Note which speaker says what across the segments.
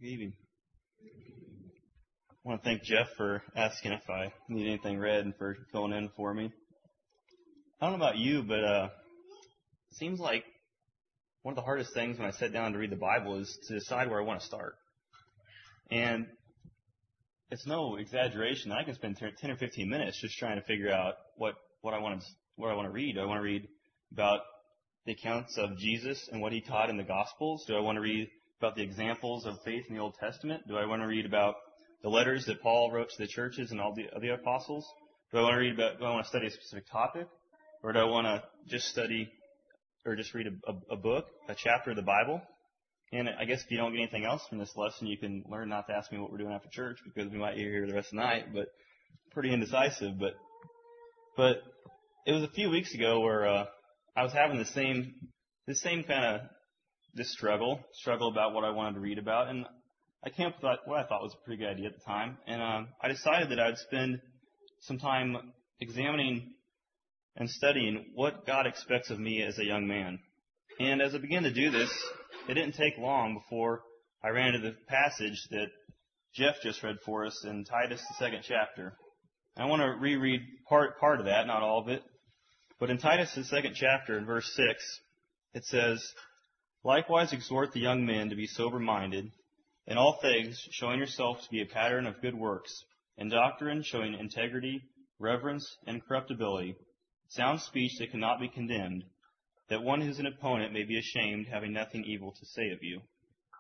Speaker 1: Good evening. I want to thank Jeff for asking if I need anything read and for going in for me. I don't know about you, but it seems like one of the hardest things when I sit down to read the Bible is to decide where I want to start. And it's no exaggeration. I can spend 10 or 15 minutes just trying to figure out what I want to read. Do I want to read about the accounts of Jesus and what he taught in the Gospels? Do I want to read about the examples of faith in the Old Testament? Do I want to read about the letters that Paul wrote to the churches and all the other apostles? Do I want to study a specific topic? Or do I want to just study or just read a book, a chapter of the Bible? And I guess if you don't get anything else from this lesson, you can learn not to ask me what we're doing after church, because we might be here the rest of the night, but pretty indecisive. But it was a few weeks ago where I was having the same kind of struggle about what I wanted to read about, and I came up with what I thought was a pretty good idea at the time, and I decided that I'd spend some time examining and studying what God expects of me as a young man. And as I began to do this, it didn't take long before I ran into the passage that Jeff just read for us in Titus, the 2nd chapter. I want to reread part of that, not all of it. But in Titus, the 2nd chapter, in verse 6, it says, "Likewise exhort the young men to be sober-minded, in all things showing yourself to be a pattern of good works, in doctrine showing integrity, reverence, incorruptibility, sound speech that cannot be condemned, that one who is an opponent may be ashamed, having nothing evil to say of you."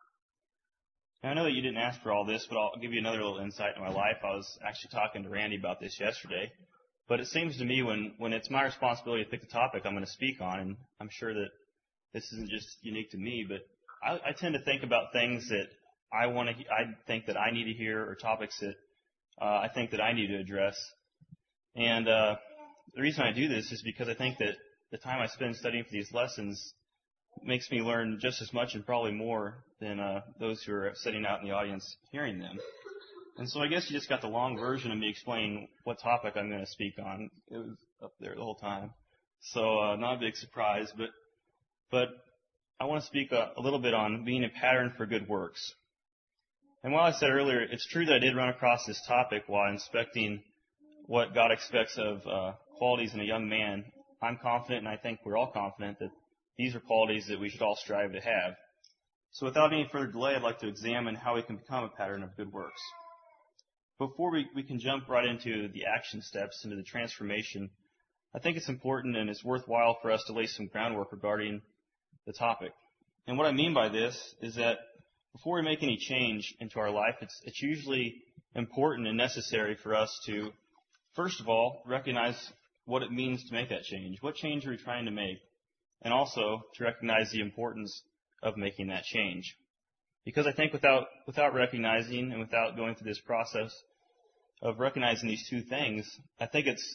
Speaker 1: Now, I know that you didn't ask for all this, but I'll give you another little insight into my life. I was actually talking to Randy about this yesterday. But it seems to me when it's my responsibility to pick the topic I'm going to speak on, and I'm sure that this isn't just unique to me, but I tend to think about things that I think that I need to hear, or topics that I think that I need to address. And the reason I do this is because I think that the time I spend studying for these lessons makes me learn just as much and probably more than those who are sitting out in the audience hearing them. And so I guess you just got the long version of me explaining what topic I'm going to speak on. It was up there the whole time. So not a big surprise, but I want to speak a little bit on being a pattern for good works. And while I said earlier, it's true that I did run across this topic while inspecting what God expects of qualities in a young man. I'm confident, and I think we're all confident, that these are qualities that we should all strive to have. So without any further delay, I'd like to examine how we can become a pattern of good works. Before we can jump right into the action steps, into the transformation, I think it's important and it's worthwhile for us to lay some groundwork regarding the topic. And what I mean by this is that before we make any change into our life, it's usually important and necessary for us to, first of all, recognize what it means to make that change. What change are we trying to make? And also to recognize the importance of making that change. Because I think without recognizing and without going through this process of recognizing these two things, I think it's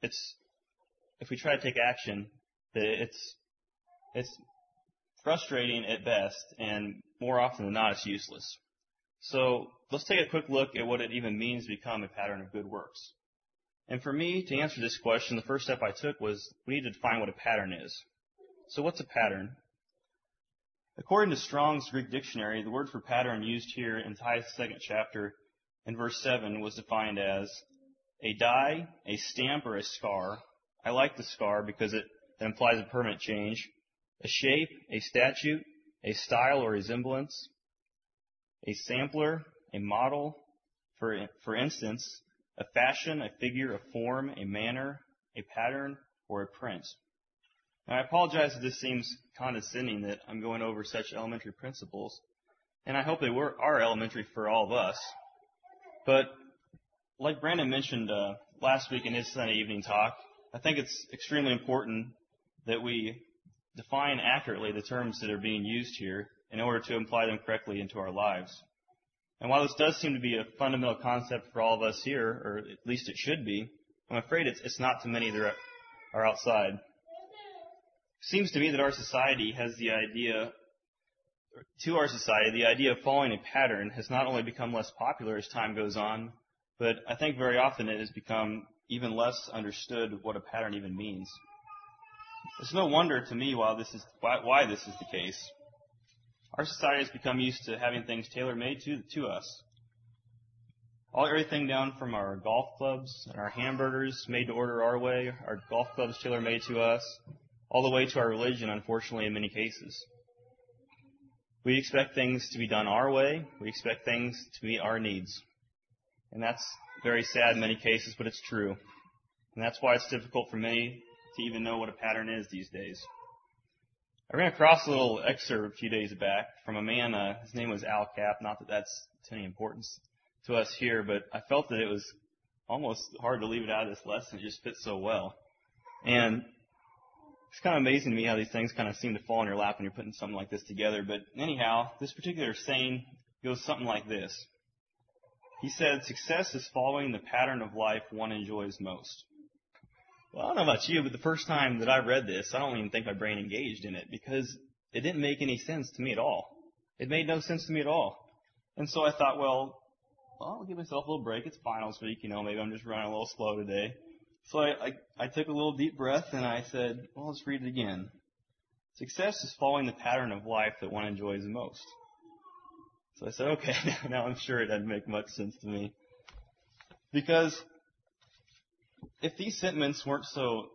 Speaker 1: if we try to take action, it's frustrating at best, and more often than not, it's useless. So let's take a quick look at what it even means to become a pattern of good works. And for me, to answer this question, the first step I took was we need to define what a pattern is. So what's a pattern? According to Strong's Greek Dictionary, the word for pattern used here in Titus 2nd chapter in verse 7 was defined as a dye, a stamp, or a scar. I like the scar because it implies a permanent change. A shape, a statute, a style or resemblance, a sampler, a model, for instance, a fashion, a figure, a form, a manner, a pattern, or a print. Now, I apologize if this seems condescending that I'm going over such elementary principles, and I hope they are elementary for all of us. But like Brandon mentioned last week in his Sunday evening talk, I think it's extremely important that we define accurately the terms that are being used here in order to apply them correctly into our lives. And while this does seem to be a fundamental concept for all of us here, or at least it should be, I'm afraid it's not to many that are outside. It seems to me that our society has the idea of following a pattern has not only become less popular as time goes on, but I think very often it has become even less understood what a pattern even means. It's no wonder to me why this is the case. Our society has become used to having things tailor-made to us. Everything down from our golf clubs and our hamburgers made to order our way, our golf clubs tailor-made to us, all the way to our religion, unfortunately, in many cases. We expect things to be done our way. We expect things to meet our needs. And that's very sad in many cases, but it's true. And that's why it's difficult for many to even know what a pattern is these days. I ran across a little excerpt a few days back from a man, his name was Al Capp, not that that's to any importance to us here, but I felt that it was almost hard to leave it out of this lesson. It just fits so well. And it's kind of amazing to me how these things kind of seem to fall in your lap when you're putting something like this together. But anyhow, this particular saying goes something like this. He said, "Success is following the pattern of life one enjoys most." Well, I don't know about you, but the first time that I read this, I don't even think my brain engaged in it because it didn't make any sense to me at all. It made no sense to me at all. And so I thought, well, I'll give myself a little break. It's finals week, maybe I'm just running a little slow today. So I took a little deep breath and I said, well, let's read it again. Success is following the pattern of life that one enjoys the most. So I said, okay, now I'm sure it doesn't make much sense to me. Because if these sentiments weren't so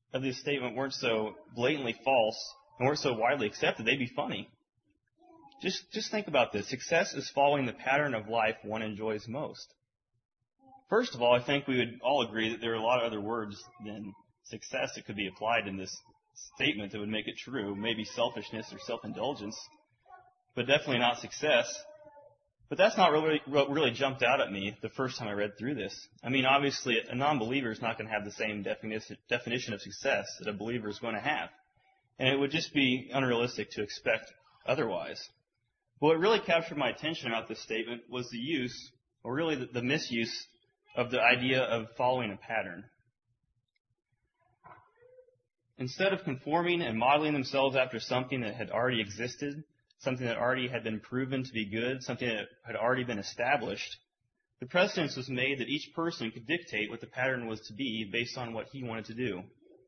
Speaker 1: blatantly false and weren't so widely accepted, they'd be funny. Just think about this. Success is following the pattern of life one enjoys most. First of all, I think we would all agree that there are a lot of other words than success that could be applied in this statement that would make it true. Maybe selfishness or self-indulgence, but definitely not success. But that's not what really jumped out at me the first time I read through this. I mean, obviously, a non-believer is not going to have the same definition of success that a believer is going to have. And it would just be unrealistic to expect otherwise. But what really captured my attention about this statement was the use, or really the misuse, of the idea of following a pattern. Instead of conforming and modeling themselves after something that had already existed, something that already had been proven to be good, something that had already been established, the precedence was made that each person could dictate what the pattern was to be based on what he wanted to do.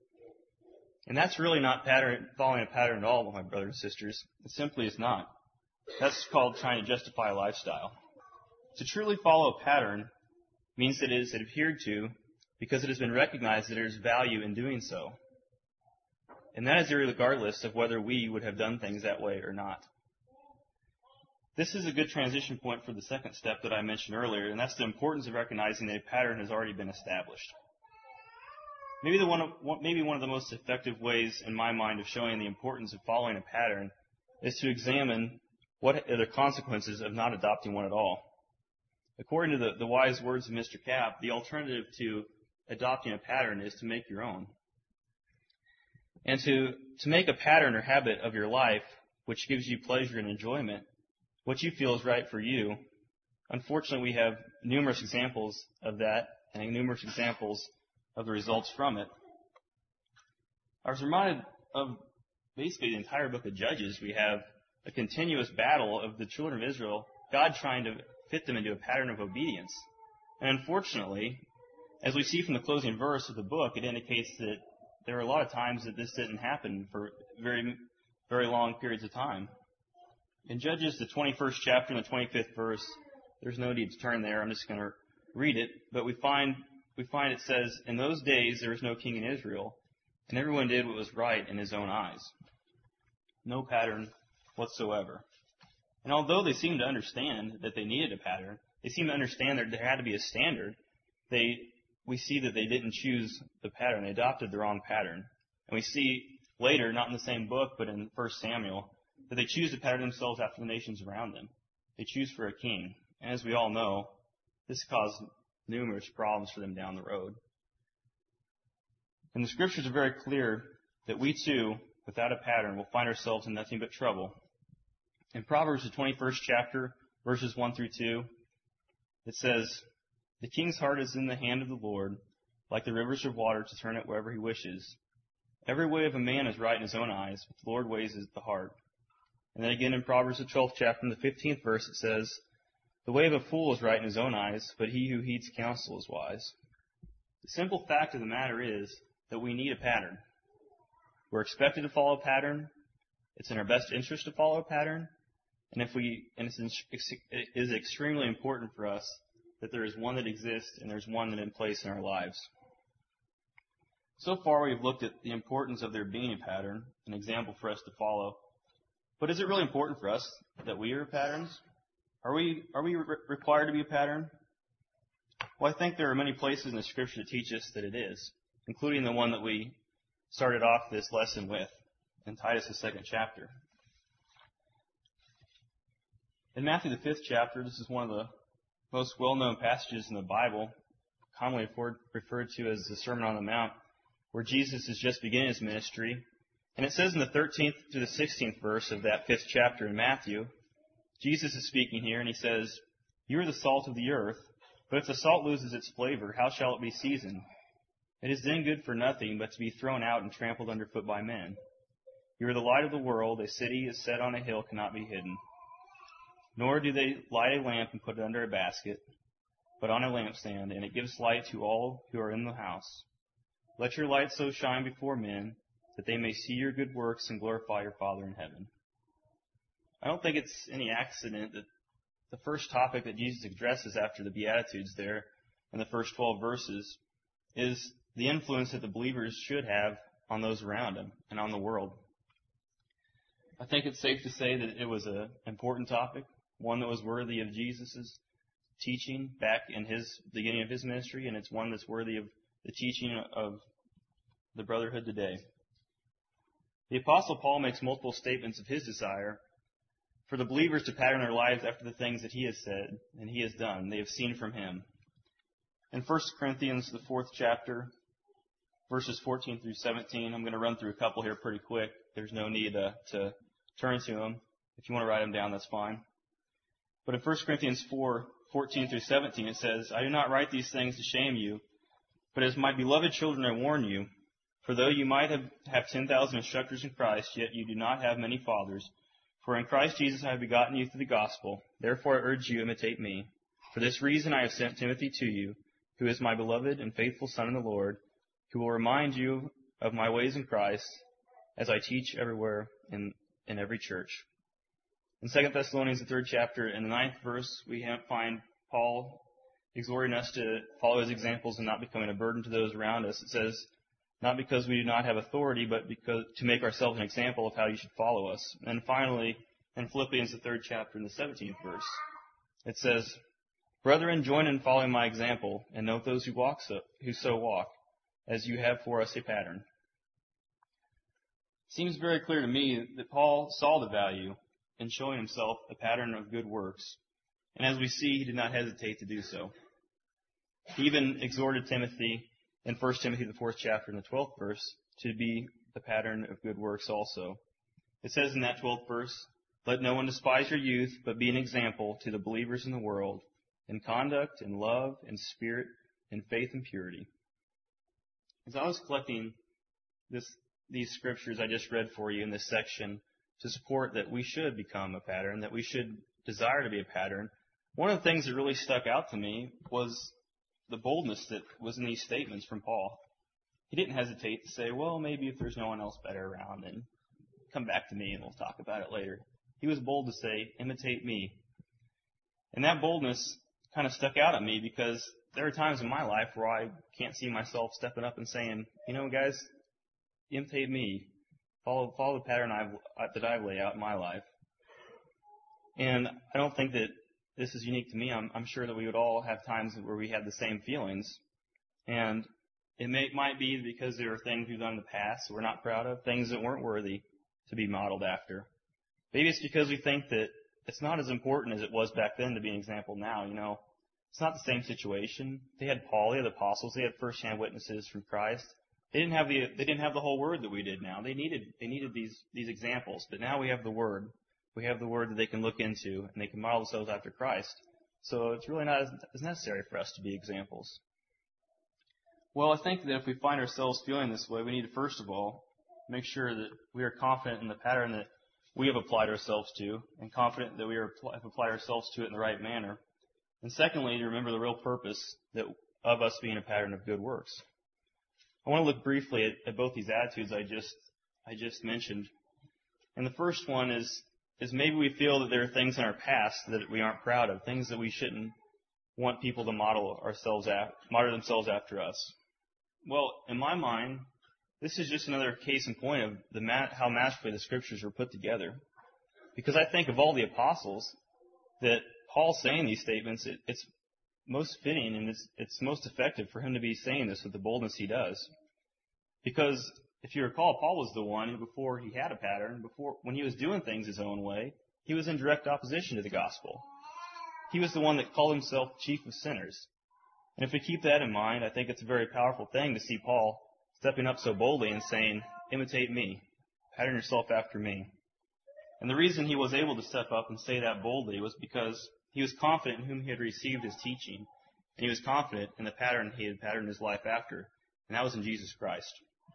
Speaker 1: And that's really not following a pattern at all, my brothers and sisters. It simply is not. That's called trying to justify a lifestyle. To truly follow a pattern means that it is adhered to because it has been recognized that there is value in doing so. And that is regardless of whether we would have done things that way or not. This is a good transition point for the second step that I mentioned earlier, and that's the importance of recognizing that a pattern has already been established. Maybe one of the most effective ways in my mind of showing the importance of following a pattern is to examine what are the consequences of not adopting one at all. According to the wise words of Mr. Capp, the alternative to adopting a pattern is to make your own. And to make a pattern or habit of your life, which gives you pleasure and enjoyment, what you feel is right for you. Unfortunately, we have numerous examples of that and numerous examples of the results from it. I was reminded of basically the entire book of Judges. We have a continuous battle of the children of Israel, God trying to fit them into a pattern of obedience. And unfortunately, as we see from the closing verse of the book, it indicates that there are a lot of times that this didn't happen for very, very long periods of time. In Judges, the 21st chapter and the 25th verse, there's no need to turn there. I'm just going to read it. But we find it says, "In those days there was no king in Israel, and everyone did what was right in his own eyes." No pattern whatsoever. And although they seemed to understand that they needed a pattern, they seemed to understand that there had to be a standard, we see that they didn't choose the pattern. They adopted the wrong pattern. And we see later, not in the same book, but in 1 Samuel, that they choose to pattern themselves after the nations around them. They choose for a king. And as we all know, this caused numerous problems for them down the road. And the scriptures are very clear that we too, without a pattern, will find ourselves in nothing but trouble. In Proverbs, the 21st chapter, verses 1 through 2, it says, "The king's heart is in the hand of the Lord, like the rivers of water to turn it wherever he wishes. Every way of a man is right in his own eyes, but the Lord weighs the heart." And then again in Proverbs, the 12th chapter, in the 15th verse, it says, "The way of a fool is right in his own eyes, but he who heeds counsel is wise." The simple fact of the matter is that we need a pattern. We're expected to follow a pattern. It's in our best interest to follow a pattern. And it is extremely important for us that there is one that exists and there's one that is in place in our lives. So far, we've looked at the importance of there being a pattern, an example for us to follow. But is it really important for us that we are patterns? Are we required to be a pattern? Well, I think there are many places in the Scripture that teach us that it is, including the one that we started off this lesson with in Titus, the 2nd chapter. In Matthew, the 5th chapter, this is one of the most well-known passages in the Bible, commonly referred to as the Sermon on the Mount, where Jesus is just beginning his ministry. And it says in the 13th to the 16th verse of that 5th chapter in Matthew, Jesus is speaking here, and he says, "You are the salt of the earth, but if the salt loses its flavor, how shall it be seasoned? It is then good for nothing but to be thrown out and trampled underfoot by men. You are the light of the world. A city is set on a hill cannot be hidden. Nor do they light a lamp and put it under a basket, but on a lampstand, and it gives light to all who are in the house. Let your light so shine before men that they may see your good works and glorify your Father in heaven." I don't think it's any accident that the first topic that Jesus addresses after the Beatitudes there in the first 12 verses is the influence that the believers should have on those around them and on the world. I think it's safe to say that it was an important topic, one that was worthy of Jesus' teaching back in his beginning of his ministry, and it's one that's worthy of the teaching of the brotherhood today. The Apostle Paul makes multiple statements of his desire for the believers to pattern their lives after the things that he has said and he has done. They have seen from him. In 1 Corinthians, the 4th chapter, verses 14 through 17, I'm going to run through a couple here pretty quick. There's no need to turn to them. If you want to write them down, that's fine. But in 1 Corinthians 4:14 through 17, it says, "I do not write these things to shame you, but as my beloved children I warn you, for though you might have 10,000 instructors in Christ, yet you do not have many fathers. For in Christ Jesus I have begotten you through the gospel. Therefore I urge you, imitate me. For this reason I have sent Timothy to you, who is my beloved and faithful son in the Lord, who will remind you of my ways in Christ, as I teach everywhere in every church." In 2 Thessalonians, the 3rd chapter, in the 9th verse, we find Paul exhorting us to follow his examples and not becoming a burden to those around us. It says, "Not because we do not have authority, but because to make ourselves an example of how you should follow us." And finally, in Philippians, the 3rd chapter, in the 17th verse, it says, "Brethren, join in following my example, and note those who so walk, as you have for us a pattern." It seems very clear to me that Paul saw the value in showing himself a pattern of good works. And as we see, he did not hesitate to do so. He even exhorted Timothy in 1 Timothy, the 4th chapter, in the 12th verse, to be the pattern of good works also. It says in that 12th verse, "Let no one despise your youth, but be an example to the believers in the world, in conduct, in love, in spirit, in faith and purity." As I was collecting these scriptures I just read for you in this section to support that we should become a pattern, that we should desire to be a pattern, one of the things that really stuck out to me was the boldness that was in these statements from Paul. He didn't hesitate to say, well, maybe if there's no one else better around, then come back to me and we'll talk about it later. He was bold to say, imitate me. And that boldness kind of stuck out at me because there are times in my life where I can't see myself stepping up and saying, you know, guys, imitate me. Follow the pattern that I've laid out in my life. And I don't think that this is unique to me. I'm sure that we would all have times where we have the same feelings. And it might be because there are things we've done in the past that we're not proud of, things that weren't worthy to be modeled after. Maybe it's because we think that it's not as important as it was back then to be an example now. You know, it's not the same situation. They had Paul, they had the apostles, they had first-hand witnesses from Christ. They didn't have the whole word that we did now. They needed these examples. But now we have the word. We have the word that they can look into, and they can model themselves after Christ. So it's really not as necessary for us to be examples. Well, I think that if we find ourselves feeling this way, we need to, first of all, make sure that we are confident in the pattern that we have applied ourselves to, and confident that we have applied ourselves to it in the right manner. And secondly, to remember the real purpose of us being a pattern of good works. I want to look briefly at both these attitudes I just mentioned. And the first one is is maybe we feel that there are things in our past that we aren't proud of, things that we shouldn't want people to model themselves after us. Well, in my mind, this is just another case in point of how masterfully the Scriptures were put together. Because I think of all the apostles, that Paul saying these statements, it's most fitting and it's most effective for him to be saying this with the boldness he does. Because if you recall, Paul was the one who, before he had a pattern, when he was doing things his own way, he was in direct opposition to the gospel. He was the one that called himself chief of sinners. And if we keep that in mind, I think it's a very powerful thing to see Paul stepping up so boldly and saying, imitate me, pattern yourself after me. And the reason he was able to step up and say that boldly was because he was confident in whom he had received his teaching. And he was confident in the pattern he had patterned his life after. And that was in Jesus Christ.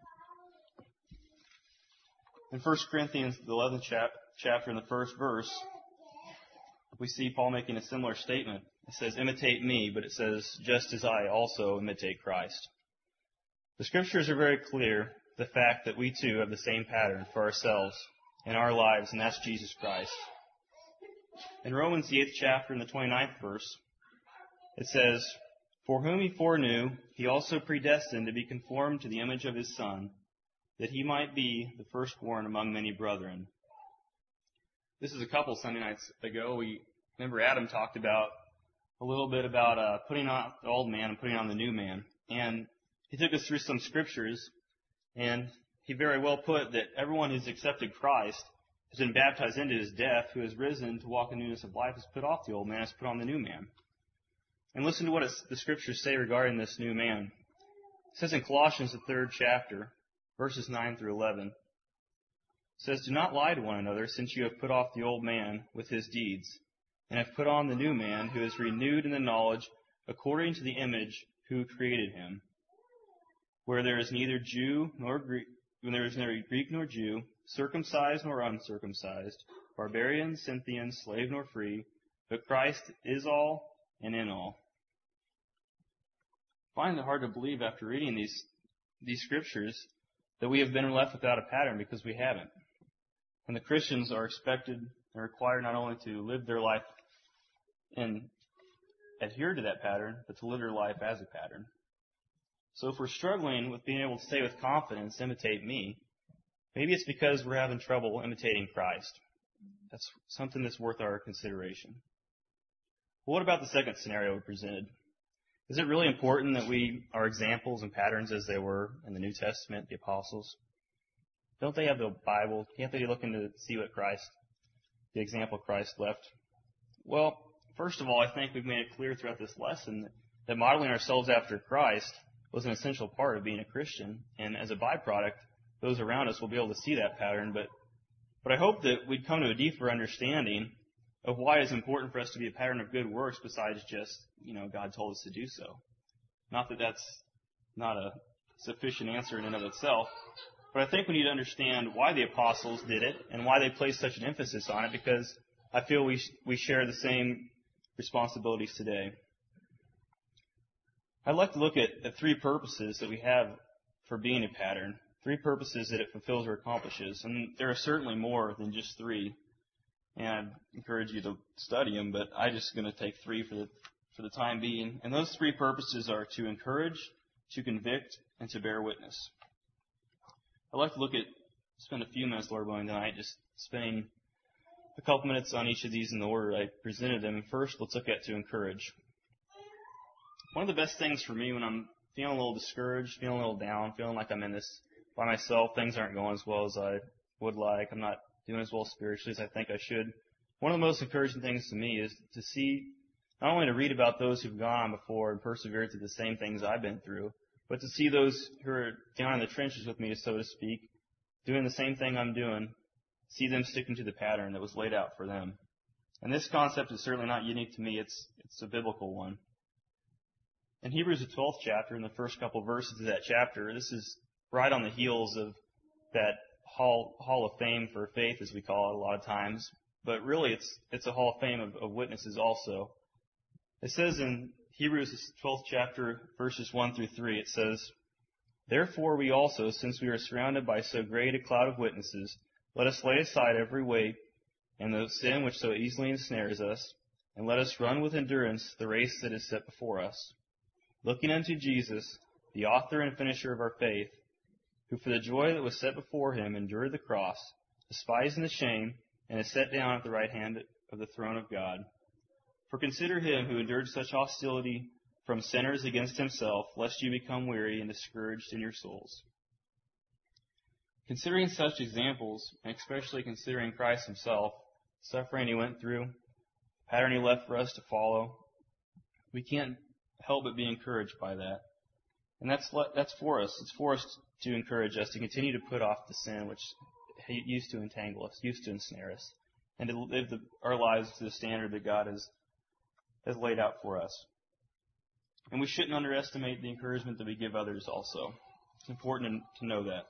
Speaker 1: In 1 Corinthians, the 11th chapter, in the first verse, we see Paul making a similar statement. It says, imitate me, but it says, just as I also imitate Christ. The Scriptures are very clear, the fact that we too have the same pattern for ourselves in our lives, and that's Jesus Christ. In Romans, the 8th chapter, in the 29th verse, it says, for whom he foreknew, he also predestined to be conformed to the image of his Son, that he might be the firstborn among many brethren. This is a couple Sunday nights ago. We remember Adam talked about a little bit about putting on the old man and putting on the new man. And he took us through some scriptures, and he very well put that everyone who's accepted Christ has been baptized into his death, who has risen to walk in newness of life, has put off the old man, has put on the new man. And listen to what the scriptures say regarding this new man. It says in Colossians, the 3rd chapter, verses 9 through 11, it says, do not lie to one another, since you have put off the old man with his deeds, and have put on the new man, who is renewed in the knowledge according to the image who created him, where there is neither Jew nor Greek, when there is neither Greek nor Jew, circumcised nor uncircumcised, barbarian, Scythian, slave nor free, but Christ is all and in all. I find it hard to believe after reading these scriptures that we have been left without a pattern, because we haven't. And the Christians are expected and required not only to live their life and adhere to that pattern, but to live their life as a pattern. So if we're struggling with being able to say with confidence, imitate me, maybe it's because we're having trouble imitating Christ. That's something that's worth our consideration. Well, what about the second scenario we presented? Is it really important that we are examples and patterns as they were in the New Testament, the apostles? Don't they have the Bible? Can't they be looking to see what the example Christ left? Well, first of all, I think we've made it clear throughout this lesson that modeling ourselves after Christ was an essential part of being a Christian. And as a byproduct, those around us will be able to see that pattern. But I hope that we'd come to a deeper understanding of why it's important for us to be a pattern of good works besides just, God told us to do so. Not that that's not a sufficient answer in and of itself, but I think we need to understand why the apostles did it and why they placed such an emphasis on it, because I feel we share the same responsibilities today. I'd like to look at three purposes that we have for being a pattern, three purposes that it fulfills or accomplishes, and there are certainly more than just three. And I'd encourage you to study them, but I'm just going to take three for the time being. And those three purposes are to encourage, to convict, and to bear witness. I'd like to spend a few minutes, Lord willing, tonight, just spending a couple minutes on each of these in the order I presented them. And first, let's look at to encourage. One of the best things for me when I'm feeling a little discouraged, feeling a little down, feeling like I'm in this by myself, things aren't going as well as I would like, I'm not doing as well spiritually as I think I should. One of the most encouraging things to me is to see, not only to read about those who've gone on before and persevered through the same things I've been through, but to see those who are down in the trenches with me, so to speak, doing the same thing I'm doing, see them sticking to the pattern that was laid out for them. And this concept is certainly not unique to me. It's a biblical one. In Hebrews, the 12th chapter, in the first couple verses of that chapter, this is right on the heels of that Hall of Fame for faith, as we call it a lot of times. But really, it's a Hall of Fame of witnesses also. It says in Hebrews, 12th chapter, verses 1 through 3, it says, therefore we also, since we are surrounded by so great a cloud of witnesses, let us lay aside every weight and the sin which so easily ensnares us, and let us run with endurance the race that is set before us, looking unto Jesus, the author and finisher of our faith, who for the joy that was set before him endured the cross, despising the shame, and is set down at the right hand of the throne of God. For consider him who endured such hostility from sinners against himself, lest you become weary and discouraged in your souls. Considering such examples, and especially considering Christ himself, the suffering he went through, the pattern he left for us to follow, we can't help but be encouraged by that. And that's for us. It's for us to encourage us to continue to put off the sin which used to entangle us, used to ensnare us, and to live our lives to the standard that God has laid out for us. And we shouldn't underestimate the encouragement that we give others also. It's important to know that.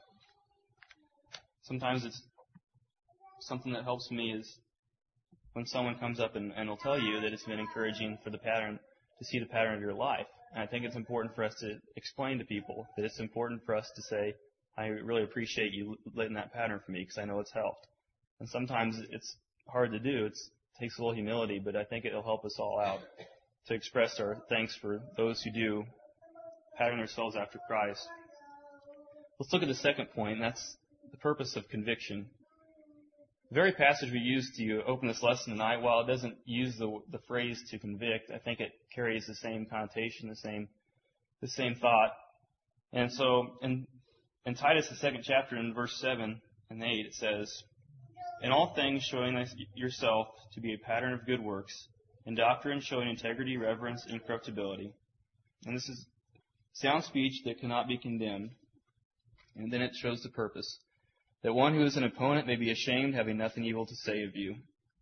Speaker 1: Sometimes it's something that helps me is when someone comes up and will tell you that it's been encouraging for the pattern, to see the pattern of your life. And I think it's important for us to explain to people that it's important for us to say, I really appreciate you letting that pattern for me because I know it's helped. And sometimes it's hard to do. It takes a little humility, but I think it'll help us all out to express our thanks for those who do pattern themselves after Christ. Let's look at the second point, and that's the purpose of conviction. The very passage we used to open this lesson tonight, while it doesn't use the phrase to convict, I think it carries the same connotation, the same thought. And so in Titus, the second chapter, in verse 7 and 8, it says, in all things showing yourself to be a pattern of good works, in doctrine showing integrity, reverence, incorruptibility. And this is sound speech that cannot be condemned. And then it shows the purpose, that one who is an opponent may be ashamed, having nothing evil to say of you.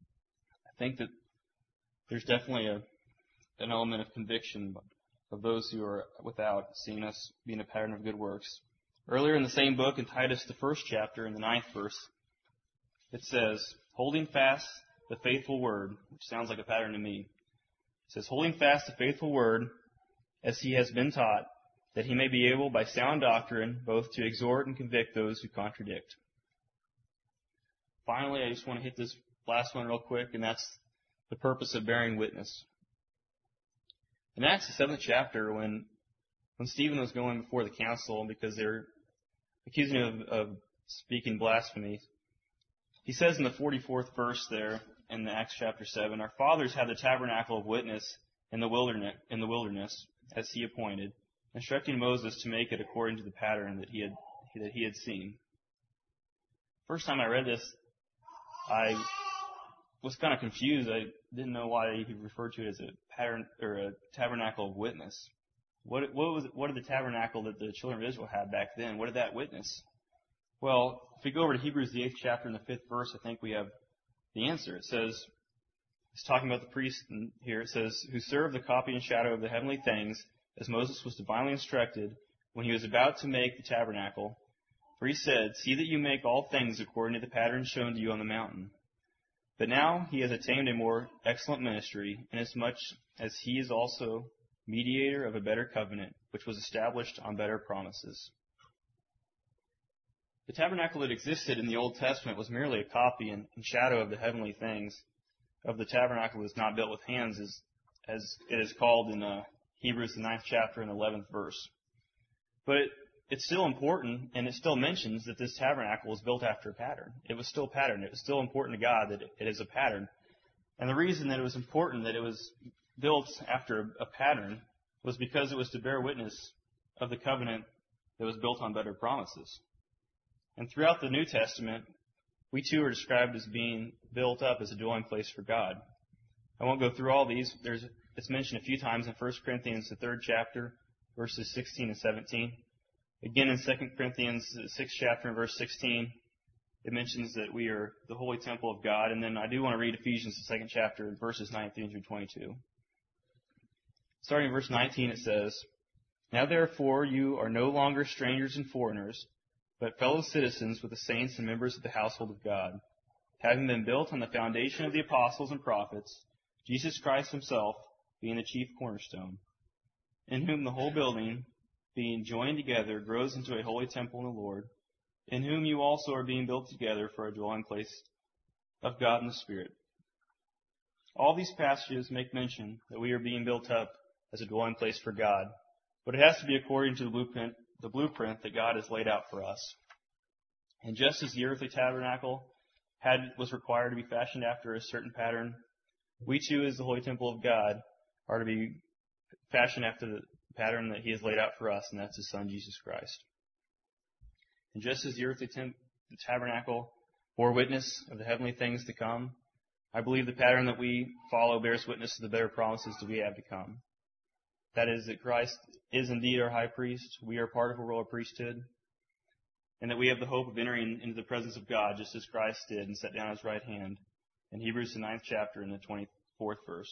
Speaker 1: I think that there's definitely an element of conviction of those who are without, seeing us being a pattern of good works. Earlier in the same book, in Titus, the first chapter, in the 9th verse, it says, holding fast the faithful word, which sounds like a pattern to me. It says, holding fast the faithful word as he has been taught, that he may be able by sound doctrine both to exhort and convict those who contradict. Finally, I just want to hit this last one real quick, and that's the purpose of bearing witness. In Acts, the 7th chapter, when Stephen was going before the council because they're accusing him of speaking blasphemy, he says in the 44th verse there in Acts chapter 7, our fathers had the tabernacle of witness in the wilderness as he appointed, instructing Moses to make it according to the pattern that he had seen. First time I read this, I was kind of confused. I didn't know why he referred to it as a pattern or a tabernacle of witness. What did the tabernacle that the children of Israel had back then? What did that witness? Well, if we go over to Hebrews, the 8th chapter, and the 5th verse, I think we have the answer. It says, it's talking about the priest here. It says, who served the copy and shadow of the heavenly things, as Moses was divinely instructed when he was about to make the tabernacle. For he said, see that you make all things according to the pattern shown to you on the mountain. But now he has attained a more excellent ministry, inasmuch as he is also mediator of a better covenant, which was established on better promises. The tabernacle that existed in the Old Testament was merely a copy and shadow of the heavenly things, of the tabernacle that is not built with hands, as it is called in Hebrews, the 9th chapter and 11th verse. But it's still important, and it still mentions that this tabernacle was built after a pattern. It was still a pattern. It was still important to God that it is a pattern. And the reason that it was important that it was built after a pattern was because it was to bear witness of the covenant that was built on better promises. And throughout the New Testament, we too are described as being built up as a dwelling place for God. I won't go through all these. It's mentioned a few times in 1 Corinthians, the 3rd chapter, verses 16 and 17. Again, in 2 Corinthians, the 6th chapter and verse 16, it mentions that we are the holy temple of God. And then I do want to read Ephesians, the 2nd chapter, verses 19 through 22. Starting in verse 19, it says, now therefore you are no longer strangers and foreigners, but fellow citizens with the saints and members of the household of God, having been built on the foundation of the apostles and prophets, Jesus Christ himself being the chief cornerstone, in whom the whole building, being joined together, grows into a holy temple in the Lord, in whom you also are being built together for a dwelling place of God and the Spirit. All these passages make mention that we are being built up as a dwelling place for God, but it has to be according to the blueprint that God has laid out for us. And just as the earthly tabernacle was required to be fashioned after a certain pattern, we too, as the holy temple of God, are to be fashioned after the pattern that He has laid out for us, and that's His Son, Jesus Christ. And just as the earthly tabernacle bore witness of the heavenly things to come, I believe the pattern that we follow bears witness to the better promises that we have to come. That is, that Christ is indeed our high priest, we are part of a royal priesthood, and that we have the hope of entering into the presence of God just as Christ did and sat down at His right hand in Hebrews the 9th chapter and the 24th verse.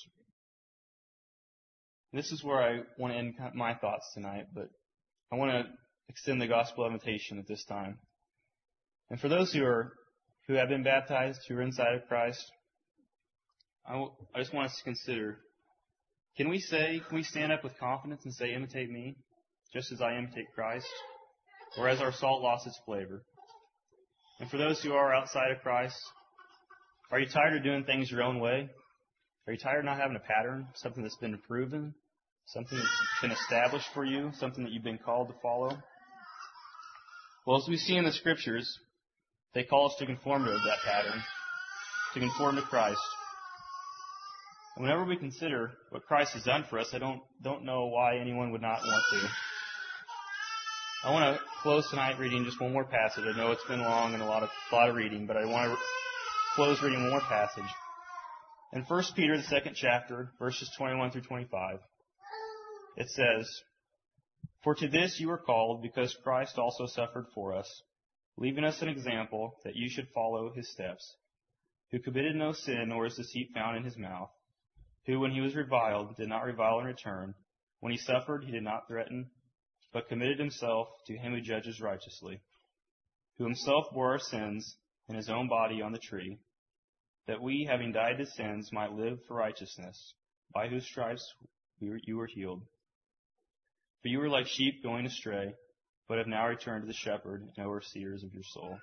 Speaker 1: This is where I want to end my thoughts tonight, but I want to extend the gospel invitation at this time. And for those who have been baptized, who are inside of Christ, I just want us to consider, can we stand up with confidence and say, imitate me, just as I imitate Christ? Or has our salt lost its flavor? And for those who are outside of Christ, are you tired of doing things your own way? Are you tired of not having a pattern, something that's been proven, something that's been established for you, something that you've been called to follow? Well, as we see in the Scriptures, they call us to conform to that pattern, to conform to Christ. And whenever we consider what Christ has done for us, I don't know why anyone would not want to. I want to close tonight reading just one more passage. I know it's been long and a lot of reading, but I want to close reading one more passage. In 1 Peter, the 2nd chapter, verses 21 through 25, it says, "For to this you were called, because Christ also suffered for us, leaving us an example that you should follow His steps, who committed no sin, nor is deceit found in His mouth, who, when He was reviled, did not revile in return. When He suffered, He did not threaten, but committed Himself to Him who judges righteously, who Himself bore our sins in His own body on the tree, that we, having died to sins, might live for righteousness, by whose stripes you were healed. For you were like sheep going astray, but have now returned to the shepherd and overseers of your soul."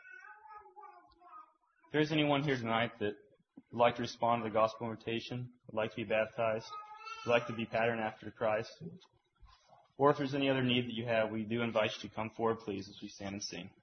Speaker 1: If there's anyone here tonight that would like to respond to the gospel invitation, would like to be baptized, would like to be patterned after Christ, or if there's any other need that you have, we do invite you to come forward, please, as we stand and sing.